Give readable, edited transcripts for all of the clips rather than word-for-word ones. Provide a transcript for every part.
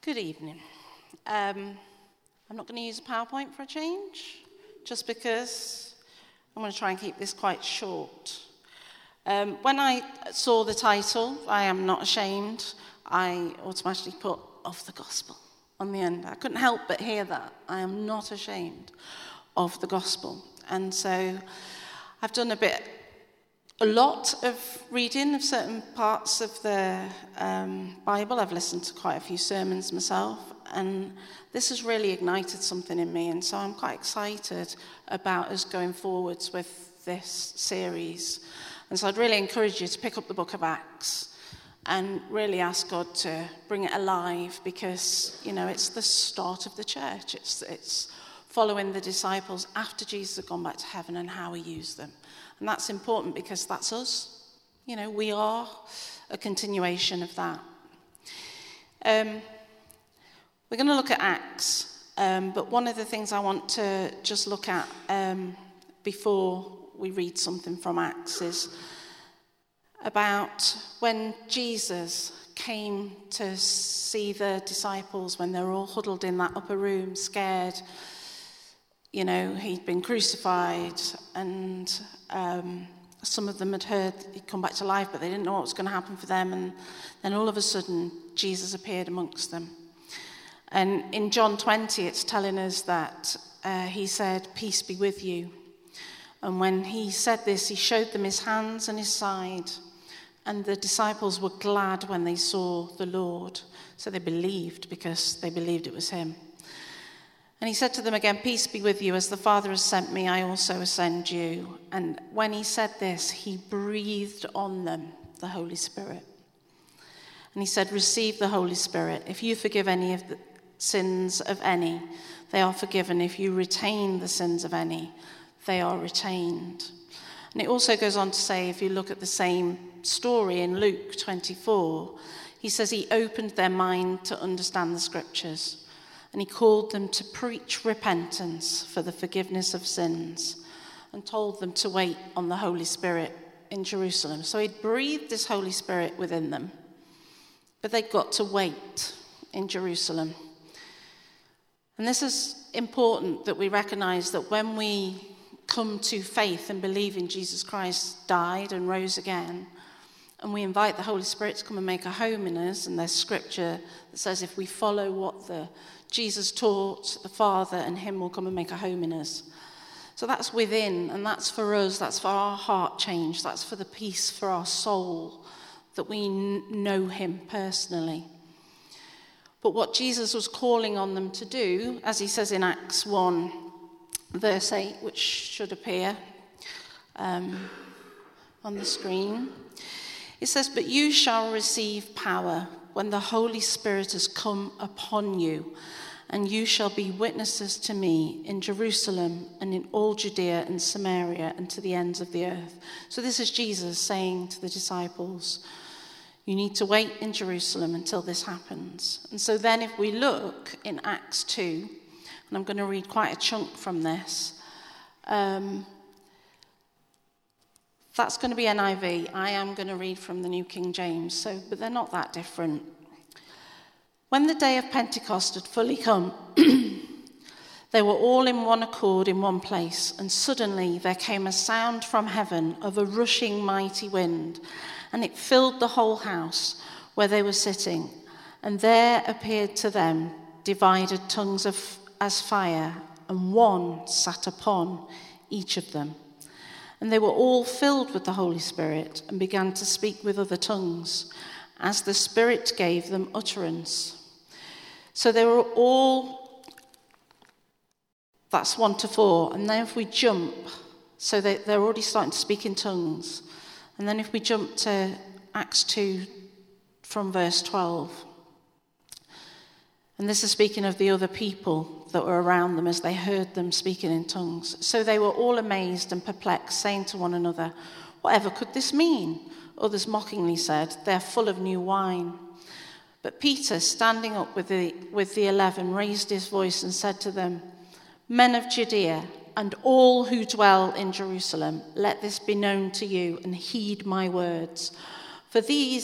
Good evening. I'm not going to use a PowerPoint for a change, just because I'm going to try and keep this quite short. When I saw the title, I Am Not Ashamed, I automatically put Of the Gospel on the end. I couldn't help but hear that. I am not ashamed of the gospel. And so I've done a lot of reading of certain parts of the Bible. I've listened to quite a few sermons myself, and this has really ignited something in me, and so I'm quite excited about us going forwards with this series. And so I'd really encourage you to pick up the book of Acts and really ask God to bring it alive, because, you know, it's the start of the church. It's following the disciples after Jesus had gone back to heaven and how he used them. And that's important because that's us. You know, we are a continuation of that. We're going to look at Acts, but one of the things I want to just look at before we read something from Acts is about when Jesus came to see the disciples when they were all huddled in that upper room, scared. You know, he'd been crucified, and some of them had heard he'd come back to life, but they didn't know what was going to happen for them. And then all of a sudden, Jesus appeared amongst them. And in John 20, it's telling us that he said, "Peace be with you." And when he said this, he showed them his hands and his side. And the disciples were glad when they saw the Lord. So they believed, because they believed it was him. And he said to them again, "Peace be with you. As the Father has sent me, I also send you." And when he said this, he breathed on them the Holy Spirit. And he said, "Receive the Holy Spirit. If you forgive any of the sins of any, they are forgiven. If you retain the sins of any, they are retained." And it also goes on to say, if you look at the same story in Luke 24, he says he opened their mind to understand the scriptures. And he called them to preach repentance for the forgiveness of sins, and told them to wait on the Holy Spirit in Jerusalem. So he'd breathed this Holy Spirit within them, but they'd got to wait in Jerusalem. And this is important, that we recognize that when we come to faith and believe in Jesus Christ died and rose again, and we invite the Holy Spirit to come and make a home in us, and there's scripture that says if we follow what Jesus taught, the Father and him will come and make a home in us. So that's within, and that's for us, that's for our heart change, that's for the peace for our soul, that we know him personally. But what Jesus was calling on them to do, as he says in Acts 1, verse 8, which should appear on the screen, it says, "But you shall receive power when the Holy Spirit has come upon you, and you shall be witnesses to me in Jerusalem and in all Judea and Samaria and to the ends of the earth." So this is Jesus saying to the disciples, you need to wait in Jerusalem until this happens. And so then if we look in Acts 2, and I'm going to read quite a chunk from this, that's going to be NIV. I am going to read from the New King James, but they're not that different. "When the day of Pentecost had fully come, they were all in one accord in one place, and suddenly there came a sound from heaven of a rushing mighty wind, and it filled the whole house where they were sitting. And there appeared to them divided tongues as fire, and one sat upon each of them. And they were all filled with the Holy Spirit and began to speak with other tongues, as the Spirit gave them utterance." So they were all, that's 1 to 4. And then if we jump, so they're already starting to speak in tongues. And then if we jump to Acts 2 from verse 12. And this is speaking of the other people that were around them as they heard them speaking in tongues. "So they were all amazed and perplexed, saying to one another, 'Whatever could this mean?' Others mockingly said, 'They're full of new wine.' But Peter, standing up with the 11, raised his voice and said to them, 'Men of Judea, and all who dwell in Jerusalem, let this be known to you, and heed my words. For these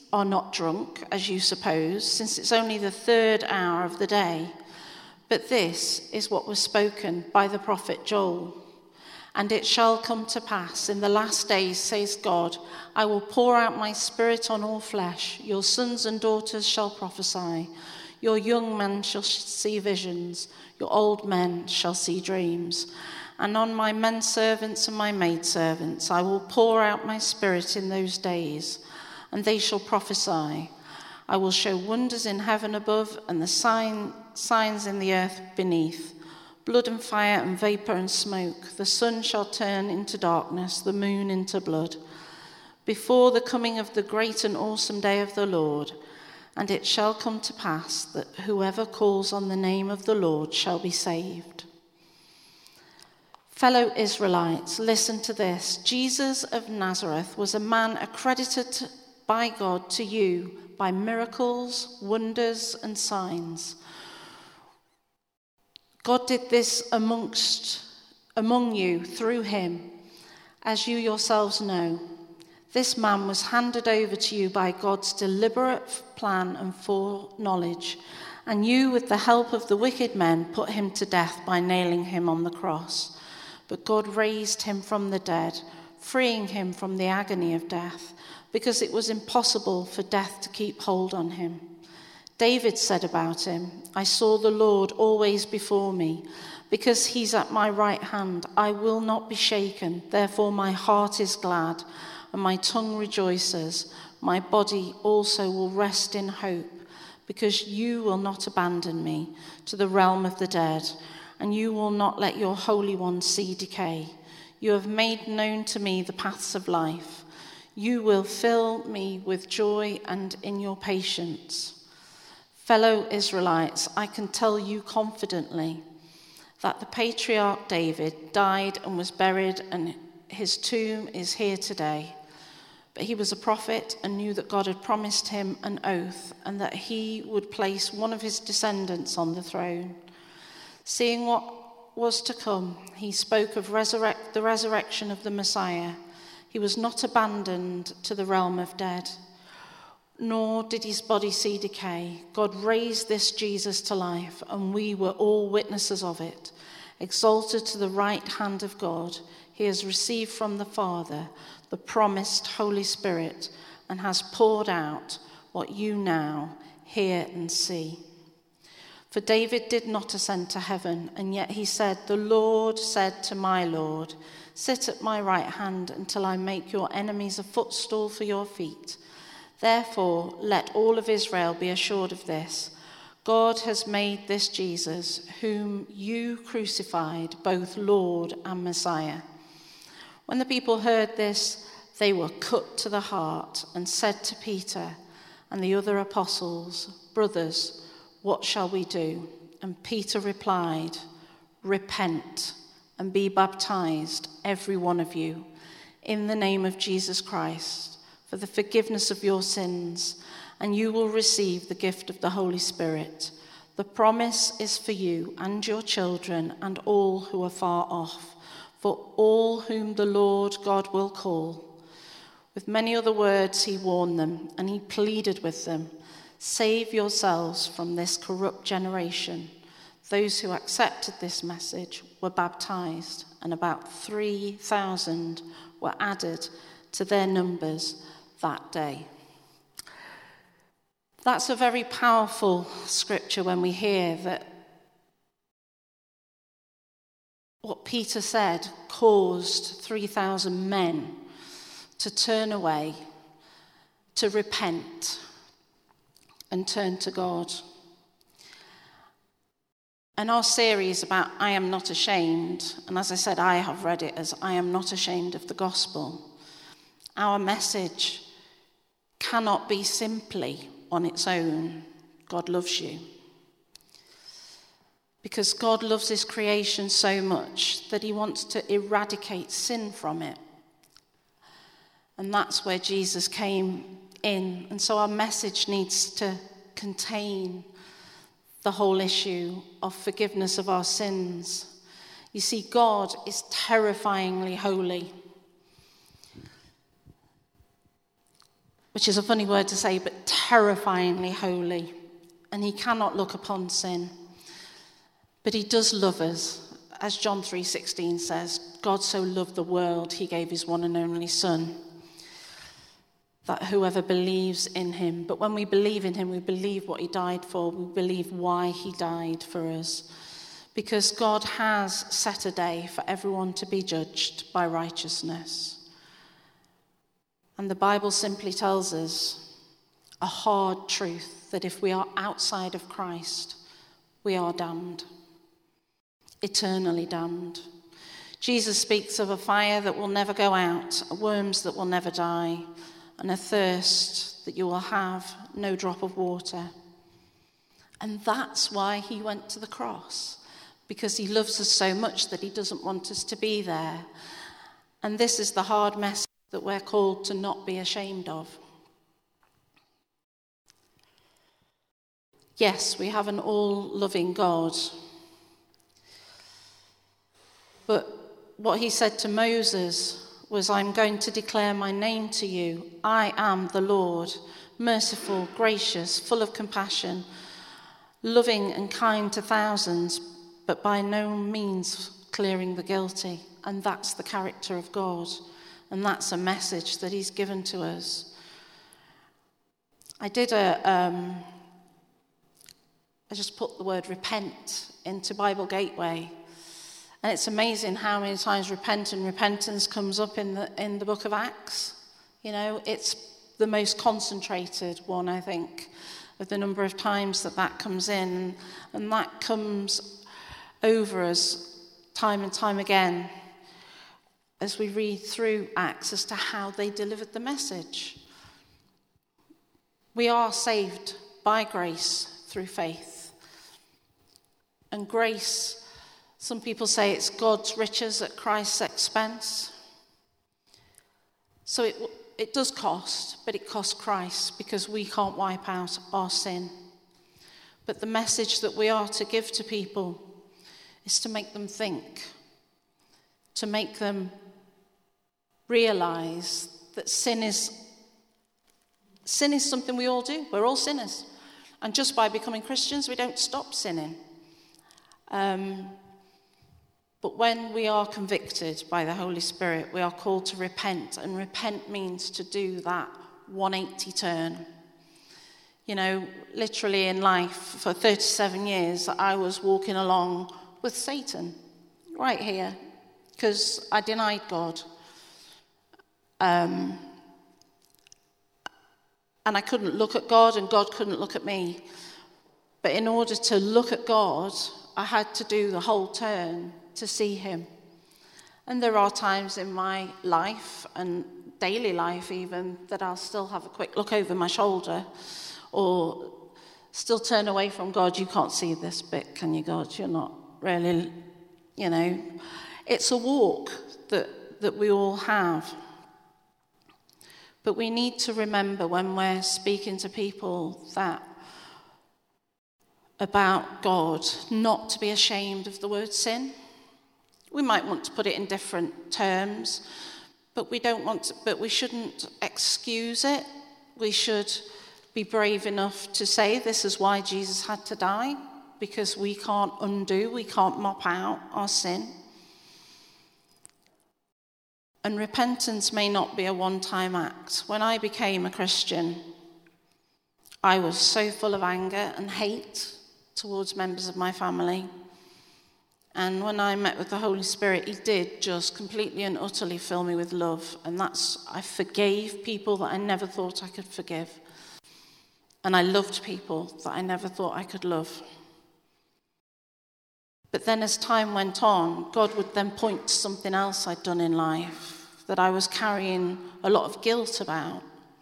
are not drunk, as you suppose, since it's only the 3rd hour of the day. But this is what was spoken by the prophet Joel. And it shall come to pass in the last days, says God, I will pour out my spirit on all flesh. Your sons and daughters shall prophesy. Your young men shall see visions. Your old men shall see dreams. And on my men servants and my maid servants I will pour out my spirit in those days, and they shall prophesy. I will show wonders in heaven above and the signs in the earth beneath, blood and fire and vapor and smoke. The sun shall turn into darkness, the moon into blood, before the coming of the great and awesome day of the Lord. And it shall come to pass that whoever calls on the name of the Lord shall be saved. Fellow Israelites, listen to this. Jesus of Nazareth was a man accredited by God to you by miracles, wonders, and signs. God did this among you through him, as you yourselves know. This man was handed over to you by God's deliberate plan and foreknowledge, and you, with the help of the wicked men, put him to death by nailing him on the cross. But God raised him from the dead, freeing him from the agony of death, because it was impossible for death to keep hold on him. David said about him, I saw the Lord always before me. Because he's at my right hand, I will not be shaken. Therefore my heart is glad, and my tongue rejoices. My body also will rest in hope, because you will not abandon me to the realm of the dead, and you will not let your Holy One see decay. You have made known to me the paths of life. You will fill me with joy and in your patience. Fellow Israelites, I can tell you confidently that the patriarch David died and was buried, and his tomb is here today. But he was a prophet and knew that God had promised him an oath and that he would place one of his descendants on the throne. Seeing what was to come, he spoke of the resurrection of the Messiah. He was not abandoned to the realm of dead, nor did his body see decay. God raised this Jesus to life, and we were all witnesses of it. Exalted to the right hand of God, he has received from the Father the promised Holy Spirit and has poured out what you now hear and see. For David did not ascend to heaven, and yet he said, the Lord said to my Lord, sit at my right hand until I make your enemies a footstool for your feet. Therefore, let all of Israel be assured of this. God has made this Jesus, whom you crucified, both Lord and Messiah. When the people heard this, they were cut to the heart and said to Peter and the other apostles, brothers, what shall we do? And Peter replied, repent and be baptized, every one of you, in the name of Jesus Christ, for the forgiveness of your sins, and you will receive the gift of the Holy Spirit. The promise is for you and your children and all who are far off, for all whom the Lord God will call. With many other words he warned them, and he pleaded with them, save yourselves from this corrupt generation. Those who accepted this message were baptized, and about 3,000 were added to their numbers that day. That's a very powerful scripture when we hear that what Peter said caused 3,000 men to turn away, to repent, and turn to God. And our series about I Am Not Ashamed, and as I said, I have read it as I am not ashamed of the gospel. Our message cannot be simply on its own, God loves you. Because God loves his creation so much that he wants to eradicate sin from it. And that's where Jesus came in. And so our message needs to contain the whole issue of forgiveness of our sins. You see, God is terrifyingly holy. which is a funny word to say, but terrifyingly holy. And he cannot look upon sin. But he does love us. As John 3:16 says, God so loved the world, he gave his one and only Son, that whoever believes in him, but when we believe in him, we believe what he died for, we believe why he died for us. Because God has set a day for everyone to be judged by righteousness. And the Bible simply tells us a hard truth, that if we are outside of Christ, we are damned. Eternally damned. Jesus speaks of a fire that will never go out, worms that will never die, and a thirst that you will have no drop of water. And that's why he went to the cross, because he loves us so much that he doesn't want us to be there. And this is the hard message that we're called to not be ashamed of. Yes, we have an all-loving God. But what he said to Moses was, I'm going to declare my name to you. I am the Lord, merciful, gracious, full of compassion, loving and kind to thousands, but by no means clearing the guilty. And that's the character of God. And that's a message that he's given to us. I just put the word repent into Bible Gateway. And it's amazing how many times repentance comes up in the book of Acts. You know, it's the most concentrated one, I think, of the number of times that comes in. And that comes over us time and time again as we read through Acts as to how they delivered the message. We are saved by grace through faith. And grace, some people say it's God's riches at Christ's expense. So it does cost, but it costs Christ because we can't wipe out our sin. But the message that we are to give to people is to make them think, to make them realize that sin is something we all do. We're all sinners. And just by becoming Christians, we don't stop sinning. But when we are convicted by the Holy Spirit, we are called to repent. And repent means to do that 180 turn. You know, literally in life, for 37 years, I was walking along with Satan right here because I denied God. And I couldn't look at God, and God couldn't look at me. But in order to look at God, I had to do the whole turn to see him. And there are times in my life, and daily life even, that I'll still have a quick look over my shoulder or still turn away from God. You can't see this bit, can you, God? You're not really, you know. It's a walk that we all have. But we need to remember when we're speaking to people about God, not to be ashamed of the word sin. We might want to put it in different terms, but we shouldn't excuse it. We should be brave enough to say this is why Jesus had to die, because we can't mop out our sin. And repentance may not be a one-time act. When I became a Christian, I was so full of anger and hate towards members of my family. And when I met with the Holy Spirit, he did just completely and utterly fill me with love. And I forgave people that I never thought I could forgive. And I loved people that I never thought I could love. But then as time went on, God would then point to something else I'd done in life that I was carrying a lot of guilt about.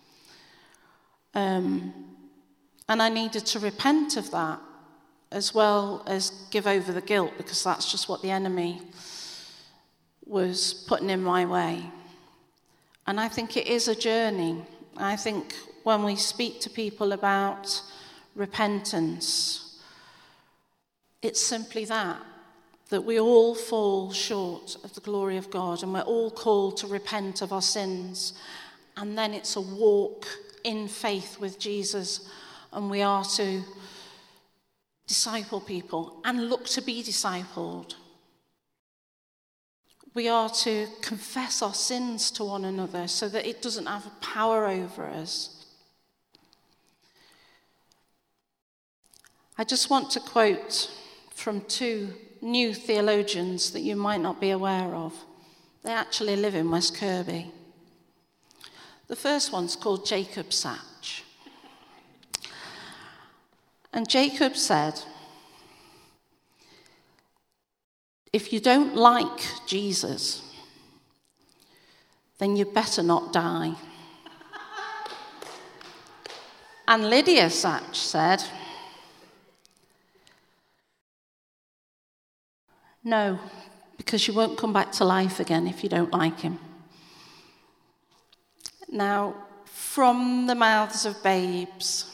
And I needed to repent of that, as well as give over the guilt, because that's just what the enemy was putting in my way. And I think it is a journey. I think when we speak to people about repentance, it's simply that we all fall short of the glory of God, and we're all called to repent of our sins. And then it's a walk in faith with Jesus, and we are to disciple people and look to be discipled. We are to confess our sins to one another so that it doesn't have power over us. I just want to quote from two new theologians that you might not be aware of. They actually live in West Kirby. The first one's called Jacob Satch. And Jacob said, if you don't like Jesus, then you better not die. And Lydia Satch said, no, because you won't come back to life again if you don't like him. Now, from the mouths of babes,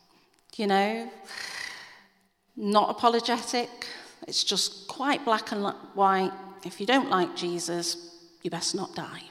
not apologetic. It's just quite black and white. If you don't like Jesus, you best not die.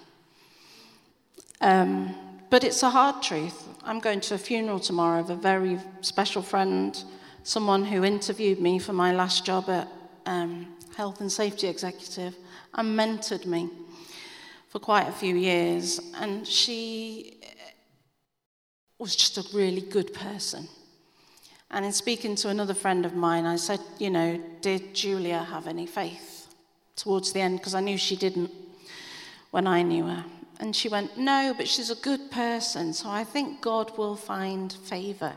But it's a hard truth. I'm going to a funeral tomorrow of a very special friend, someone who interviewed me for my last job at Health and Safety Executive and mentored me for quite a few years. And she was just a really good person. And in speaking to another friend of mine, I said, did Julia have any faith towards the end? Because I knew she didn't when I knew her. And she went, no, but she's a good person, so I think God will find favor.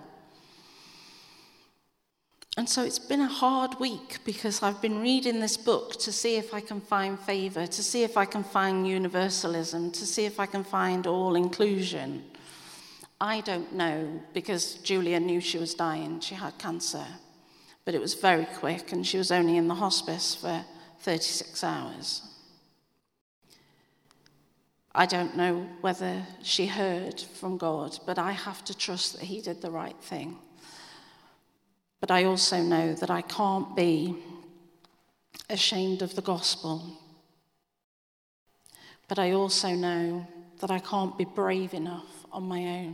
And so it's been a hard week because I've been reading this book to see if I can find favor, to see if I can find universalism, to see if I can find all inclusion. I don't know, because Julia knew she was dying. She had cancer. But it was very quick, and she was only in the hospice for 36 hours. I don't know whether she heard from God, but I have to trust that he did the right thing. But I also know that I can't be ashamed of the gospel. But I also know that I can't be brave enough on my own.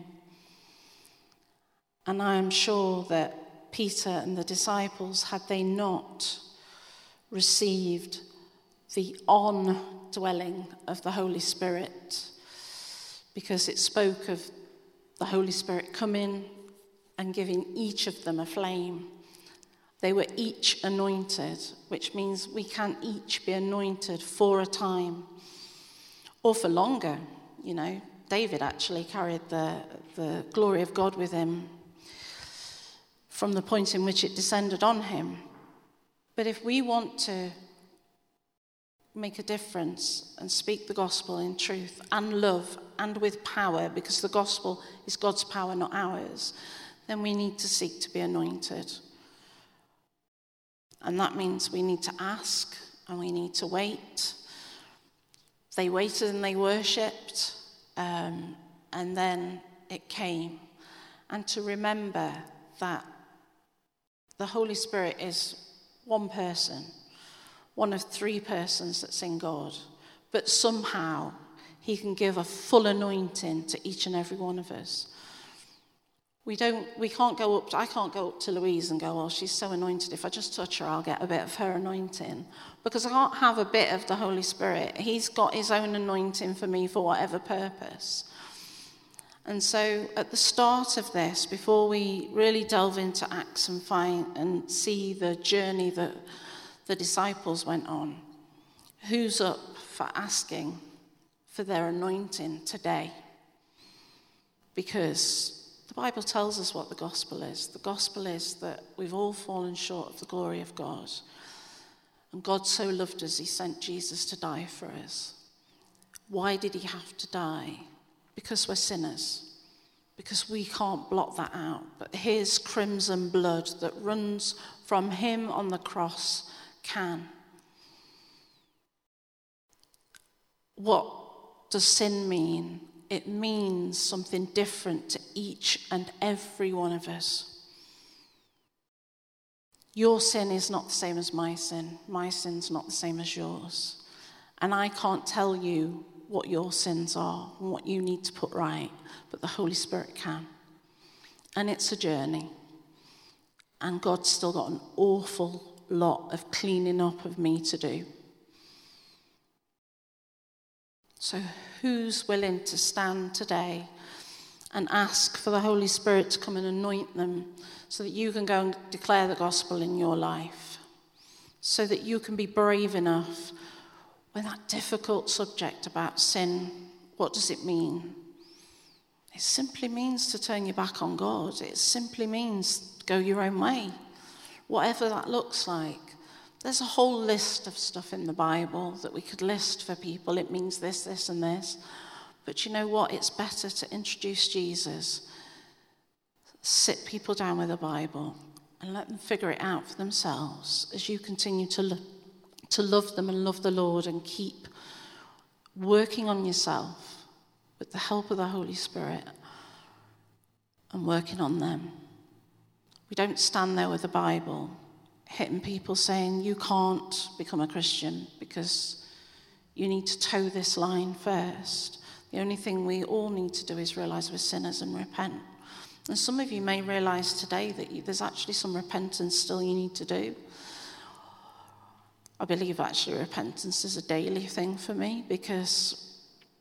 And I am sure that Peter and the disciples, had they not received the on-dwelling of the Holy Spirit, because it spoke of the Holy Spirit coming and giving each of them a flame. They were each anointed, which means we can each be anointed for a time or for longer. David actually carried the glory of God with him from the point in which it descended on him. But if we want to make a difference and speak the gospel in truth and love and with power, because the gospel is God's power, not ours, then we need to seek to be anointed. And that means we need to ask and we need to wait. They waited and they worshipped, and then it came. And to remember that the Holy Spirit is one person, one of three persons that's in God, but somehow he can give a full anointing to each and every one of us. I can't go up to Louise and go, well, she's so anointed, if I just touch her, I'll get a bit of her anointing. Because I can't have a bit of the Holy Spirit. He's got his own anointing for me for whatever purpose. And so at the start of this, before we really delve into Acts and see the journey that the disciples went on, who's up for asking for their anointing today? Because the Bible tells us what the gospel is. The gospel is that we've all fallen short of the glory of God. And God so loved us, he sent Jesus to die for us. Why did he have to die? Because we're sinners. Because we can't blot that out. But his crimson blood that runs from him on the cross can. What does sin mean? It means something different to each and every one of us. Your sin is not the same as my sin. My sin's not the same as yours. And I can't tell you what your sins are and what you need to put right, but the Holy Spirit can. And it's a journey. And God's still got an awful lot of cleaning up of me to do. So who's willing to stand today and ask for the Holy Spirit to come and anoint them so that you can go and declare the gospel in your life, so that you can be brave enough when that difficult subject about sin, what does it mean? It simply means to turn your back on God. It simply means go your own way, whatever that looks like. There's a whole list of stuff in the Bible that we could list for people. It means this, this, and this. But you know what? It's better to introduce Jesus, sit people down with the Bible, and let them figure it out for themselves as you continue to love them and love the Lord and keep working on yourself with the help of the Holy Spirit and working on them. We don't stand there with the Bible hitting people saying you can't become a Christian because you need to toe this line first. The only thing we all need to do is realize we're sinners and repent. And some of you may realize today that there's actually some repentance still you need to do. I believe actually repentance is a daily thing for me because,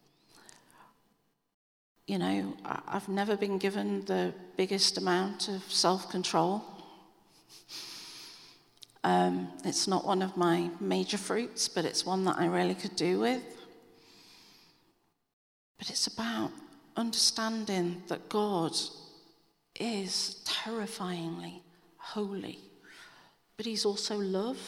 you know, I've never been given the biggest amount of self-control. It's not one of my major fruits, but it's one that I really could do with. But it's about understanding that God is terrifyingly holy, but he's also love.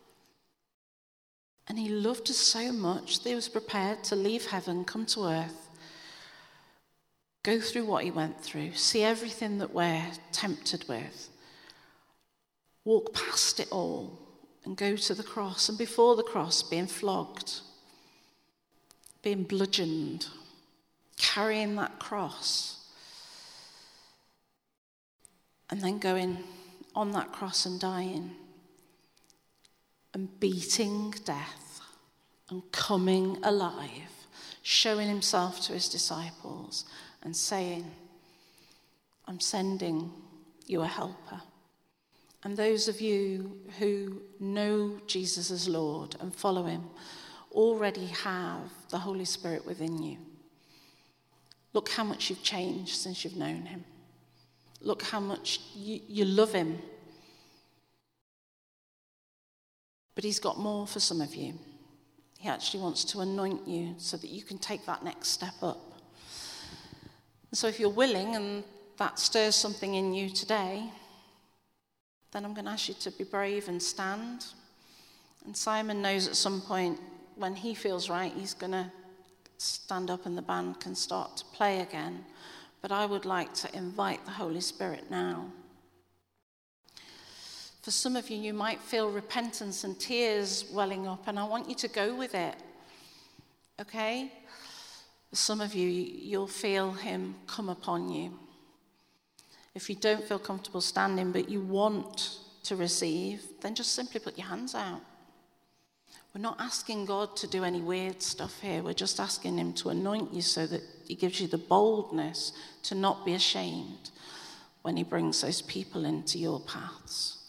And he loved us so much that he was prepared to leave heaven, come to earth, go through what he went through, see everything that we're tempted with, walk past it all and go to the cross. And before the cross, being flogged, being bludgeoned, carrying that cross, and then going on that cross and dying and beating death and coming alive, showing himself to his disciples and saying, I'm sending you a helper. And those of you who know Jesus as Lord and follow him already have the Holy Spirit within you. Look how much you've changed since you've known him. Look how much you love him. But he's got more for some of you. He actually wants to anoint you so that you can take that next step up. And so if you're willing and that stirs something in you today, then I'm going to ask you to be brave and stand. And Simon knows at some point when he feels right, he's going to stand up and the band can start to play again. But I would like to invite the Holy Spirit now. For some of you, you might feel repentance and tears welling up, and I want you to go with it, okay? For some of you, you'll feel him come upon you. If you don't feel comfortable standing, but you want to receive, then just simply put your hands out. We're not asking God to do any weird stuff here. We're just asking him to anoint you so that he gives you the boldness to not be ashamed when he brings those people into your paths.